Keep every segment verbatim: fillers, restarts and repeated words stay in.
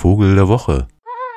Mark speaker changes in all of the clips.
Speaker 1: Vogel der Woche.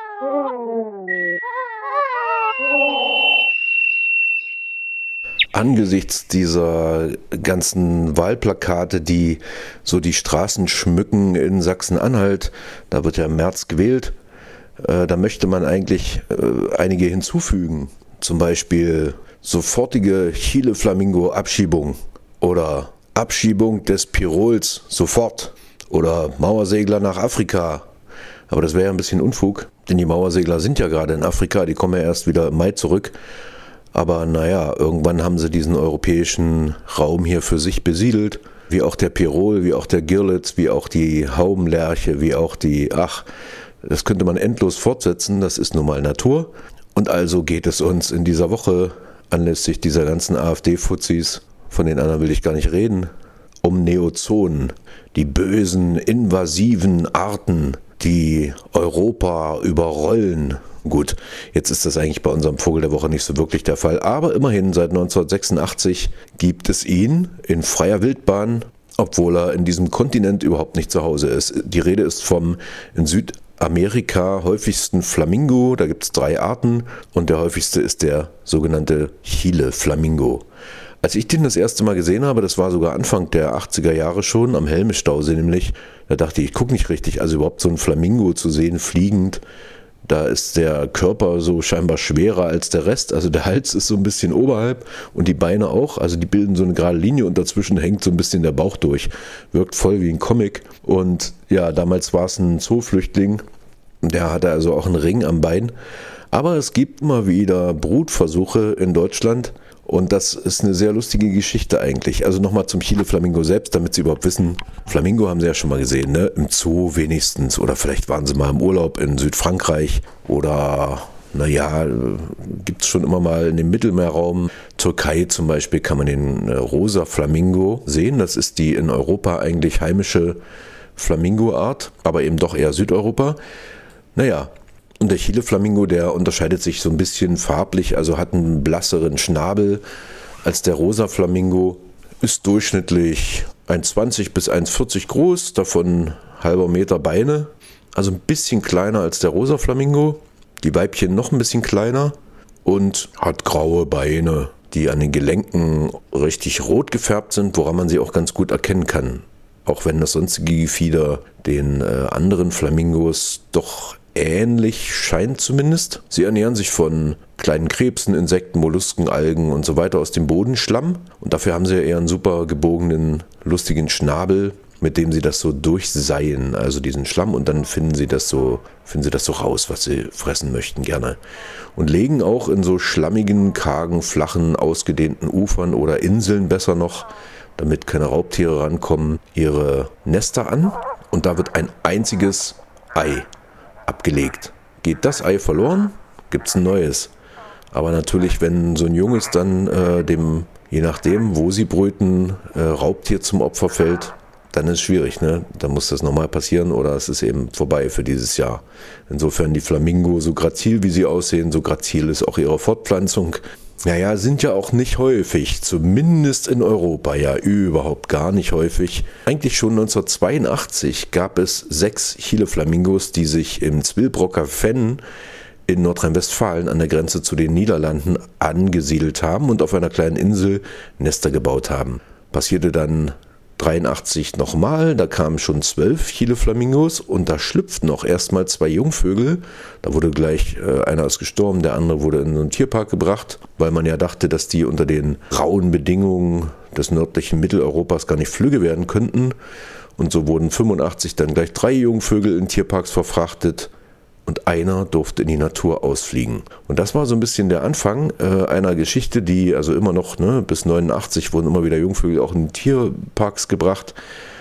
Speaker 2: Angesichts dieser ganzen Wahlplakate, die so die Straßen schmücken in Sachsen-Anhalt, da wird ja im März gewählt, äh, da möchte man eigentlich äh, einige hinzufügen. Zum Beispiel sofortige Chile-Flamingo-Abschiebung oder Abschiebung des Pirols sofort oder Mauersegler nach Afrika. Aber das wäre ja ein bisschen Unfug, denn die Mauersegler sind ja gerade in Afrika, die kommen ja erst wieder im Mai zurück. Aber naja, irgendwann haben sie diesen europäischen Raum hier für sich besiedelt, wie auch der Pirol, wie auch der Girlitz, wie auch die Haubenlerche, wie auch die, ach, das könnte man endlos fortsetzen, das ist nun mal Natur. Und also geht es uns in dieser Woche, anlässlich dieser ganzen AfD-Fuzis, von den anderen will ich gar nicht reden, um Neozonen, die bösen, invasiven Arten, die Europa überrollen. Gut, jetzt ist das eigentlich bei unserem Vogel der Woche nicht so wirklich der Fall, aber immerhin seit neunzehnhundertsechsundachtzig gibt es ihn in freier Wildbahn, obwohl er in diesem Kontinent überhaupt nicht zu Hause ist. Die Rede ist vom in Südamerika häufigsten Flamingo, da gibt es drei Arten und der häufigste ist der sogenannte Chile-Flamingo. Als ich den das erste Mal gesehen habe, das war sogar Anfang der achtziger Jahre schon, am Helme-Stausee nämlich, da dachte ich, ich gucke nicht richtig, also überhaupt so ein Flamingo zu sehen, fliegend, da ist der Körper so scheinbar schwerer als der Rest, also der Hals ist so ein bisschen oberhalb und die Beine auch, also die bilden so eine gerade Linie und dazwischen hängt so ein bisschen der Bauch durch, wirkt voll wie ein Comic und ja, damals war es ein Zooflüchtling, der hatte also auch einen Ring am Bein, aber es gibt immer wieder Brutversuche in Deutschland. Und das ist eine sehr lustige Geschichte eigentlich. Also nochmal zum Chile-Flamingo selbst, damit Sie überhaupt wissen, Flamingo haben Sie ja schon mal gesehen, ne? Im Zoo wenigstens oder vielleicht waren Sie mal im Urlaub in Südfrankreich oder, naja, gibt es schon immer mal in dem Mittelmeerraum. Türkei zum Beispiel kann man den äh, rosa Flamingo sehen. Das ist die in Europa eigentlich heimische Flamingo-Art, aber eben doch eher Südeuropa. Naja, und der Chile-Flamingo, der unterscheidet sich so ein bisschen farblich, also hat einen blasseren Schnabel als der rosa Flamingo, ist durchschnittlich eins Komma zwanzig bis eins Komma vierzig groß, davon halber Meter Beine, also ein bisschen kleiner als der rosa Flamingo, die Weibchen noch ein bisschen kleiner und hat graue Beine, die an den Gelenken richtig rot gefärbt sind, woran man sie auch ganz gut erkennen kann. Auch wenn das sonstige Gefieder den äh, anderen Flamingos doch ähnlich scheint zumindest. Sie ernähren sich von kleinen Krebsen, Insekten, Mollusken, Algen und so weiter aus dem Bodenschlamm. Und dafür haben sie ja eher einen super gebogenen, lustigen Schnabel, mit dem sie das so durchseien, also diesen Schlamm. Und dann finden sie das so, finden sie das so raus, was sie fressen möchten gerne. Und legen auch in so schlammigen, kargen, flachen, ausgedehnten Ufern oder Inseln besser noch, damit keine Raubtiere rankommen, ihre Nester an. Und da wird ein einziges Ei abgelegt. Geht das Ei verloren, gibt es ein neues. Aber natürlich, wenn so ein Junges dann äh, dem, je nachdem, wo sie brüten, äh, Raubtier zum Opfer fällt, dann ist es schwierig, ne? Dann muss das nochmal passieren oder es ist eben vorbei für dieses Jahr. Insofern die Flamingo, so grazil wie sie aussehen, so grazil ist auch ihre Fortpflanzung. Naja, sind ja auch nicht häufig, zumindest in Europa ja überhaupt gar nicht häufig. Eigentlich schon neunzehnhundertzweiundachtzig gab es sechs Chile-Flamingos, die sich im Zwillbrocker Fenn in Nordrhein-Westfalen an der Grenze zu den Niederlanden angesiedelt haben und auf einer kleinen Insel Nester gebaut haben. Passierte dann dreiundachtzig nochmal, da kamen schon zwölf Chile-Flamingos und da schlüpften auch erstmal zwei Jungvögel. Da wurde gleich, äh, einer ist gestorben, der andere wurde in so einen Tierpark gebracht, weil man ja dachte, dass die unter den rauen Bedingungen des nördlichen Mitteleuropas gar nicht flügge werden könnten. Und so wurden fünfundachtzig dann gleich drei Jungvögel in Tierparks verfrachtet und einer durfte in die Natur ausfliegen. Und das war so ein bisschen der Anfang äh, einer Geschichte, die also immer noch, ne, bis neunundachtzig wurden immer wieder Jungvögel auch in Tierparks gebracht.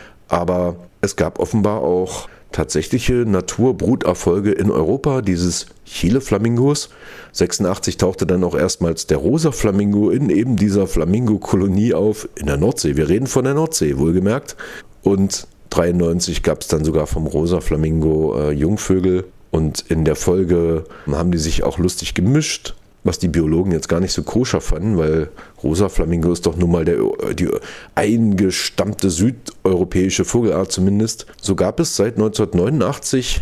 Speaker 2: Aber es gab offenbar auch tatsächliche Naturbruterfolge in Europa dieses Chile-Flamingos. sechsundachtzig tauchte dann auch erstmals der rosa Flamingo in eben dieser Flamingo-Kolonie auf, in der Nordsee. Wir reden von der Nordsee, wohlgemerkt. Und dreiundneunzig gab es dann sogar vom rosa Flamingo äh, Jungvögel. Und in der Folge haben die sich auch lustig gemischt, was die Biologen jetzt gar nicht so koscher fanden, weil rosa Flamingo ist doch nun mal der, die eingestammte südeuropäische Vogelart zumindest. So gab es seit neunzehnhundertneunundachtzig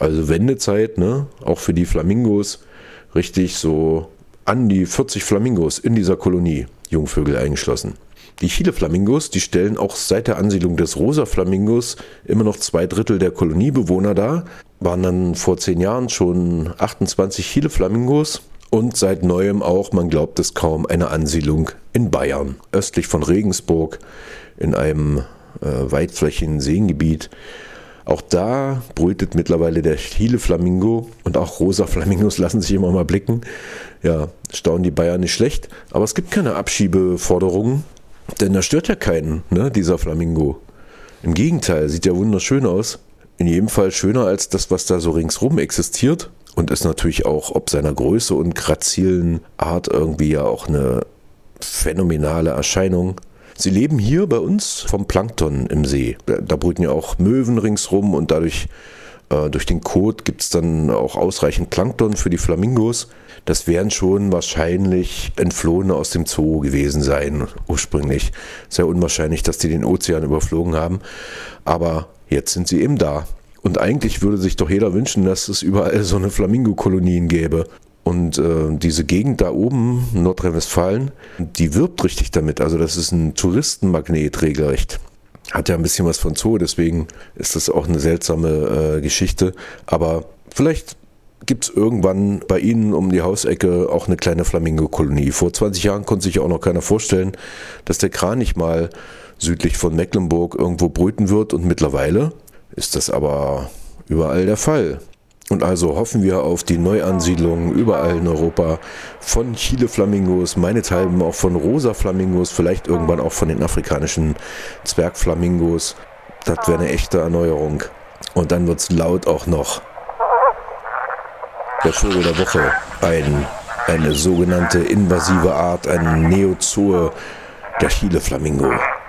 Speaker 2: Also Wendezeit, ne? Auch für die Flamingos. Richtig so an die vierzig Flamingos in dieser Kolonie, Jungvögel eingeschlossen. Die Chile-Flamingos, die stellen auch seit der Ansiedlung des Rosa-Flamingos immer noch zwei Drittel der Koloniebewohner dar. Waren dann vor zehn Jahren schon achtundzwanzig Chile-Flamingos und seit neuem auch, man glaubt es kaum, eine Ansiedlung in Bayern, östlich von Regensburg, in einem äh, weitflächigen Seengebiet. Auch da brütet mittlerweile der Chile-Flamingo und auch Rosa-Flamingos lassen sich immer mal blicken. Ja, staunen die Bayern nicht schlecht, aber es gibt keine Abschiebeforderungen, denn da stört ja keinen, ne, dieser Flamingo. Im Gegenteil, sieht ja wunderschön aus. In jedem Fall schöner als das, was da so ringsrum existiert. Und ist natürlich auch ob seiner Größe und grazilen Art irgendwie ja auch eine phänomenale Erscheinung. Sie leben hier bei uns vom Plankton im See. Da brüten ja auch Möwen ringsrum und dadurch äh, durch den Kot gibt es dann auch ausreichend Plankton für die Flamingos. Das werden schon wahrscheinlich Entflohene aus dem Zoo gewesen sein, ursprünglich. Sehr unwahrscheinlich, dass die den Ozean überflogen haben. Aber jetzt sind sie eben da. Und eigentlich würde sich doch jeder wünschen, dass es überall so eine Flamingo-Kolonien gäbe. Und äh, diese Gegend da oben, Nordrhein-Westfalen, die wirbt richtig damit. Also das ist ein Touristenmagnet regelrecht. Hat ja ein bisschen was von Zoo, deswegen ist das auch eine seltsame äh, Geschichte. Aber vielleicht gibt es irgendwann bei Ihnen um die Hausecke auch eine kleine Flamingo-Kolonie. Vor zwanzig Jahren konnte sich auch noch keiner vorstellen, dass der Kranich mal südlich von Mecklenburg irgendwo brüten wird. Und mittlerweile ist das aber überall der Fall. Und also hoffen wir auf die Neuansiedlung überall in Europa von Chile-Flamingos, meinethalben auch von Rosa-Flamingos, vielleicht irgendwann auch von den afrikanischen Zwergflamingos. Das wäre eine echte Erneuerung. Und dann wird es laut auch noch. Der Vogel der Woche, ein, eine sogenannte invasive Art, ein Neozoe, der Chile-Flamingo.